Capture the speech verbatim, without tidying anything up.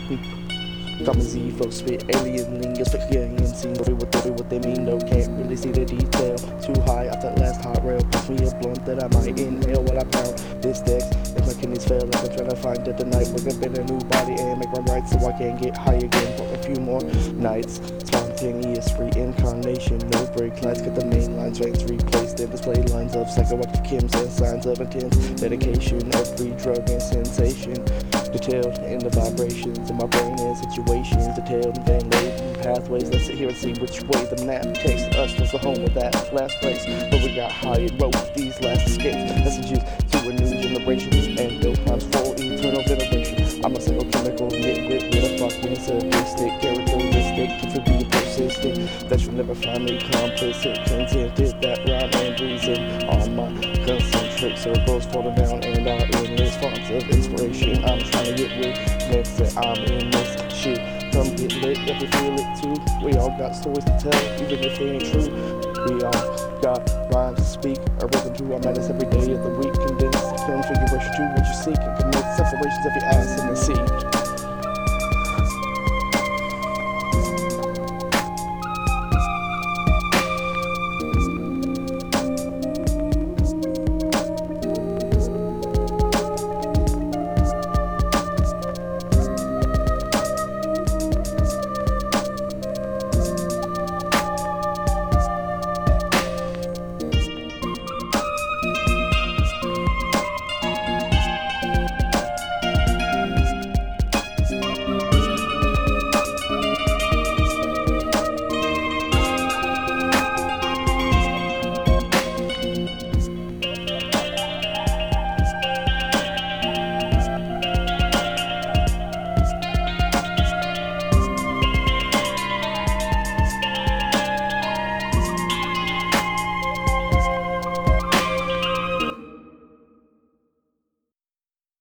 Common Z, flow spit, alien lingo, spit alien scene, what they, what they mean, no, can't really see the detail. Too high off that last hot rail, pass me a blunt that I might inhale while I pound this dex. If my kidneys fail, like I'm trying to find it tonight, wake up in a new body and make my right so I can get high again for a few more nights. Spontaneous reincarnation, no break lights, get the main lines, veins replaced and display lines of psychoactive chems and signs of intense dedication, every drug and sensation. Detailed in the vibrations in my brain and situations, detailed in vein laden pathways. Let's sit here and see which way the map takes us towards the home of that last place where we got high and wrote these last escapes. Messages to a new generation and built times for eternal veneration. I'm a single chemical nitwit with a fucking sadistic characteristic, contributing persistent that you'll never find me complicit, contented that rhyme and reason. All my concentric circles falling down and are endless fonts of inspiration. I'm trying to get with next that I'm in this shit. Come get lit if you feel it too. We all got stories to tell, even if they ain't true. We all got rhymes to speak, a rhythm to our madness every day of the week. Condensed configuration to what you seek and commit separations of your ass in the sea.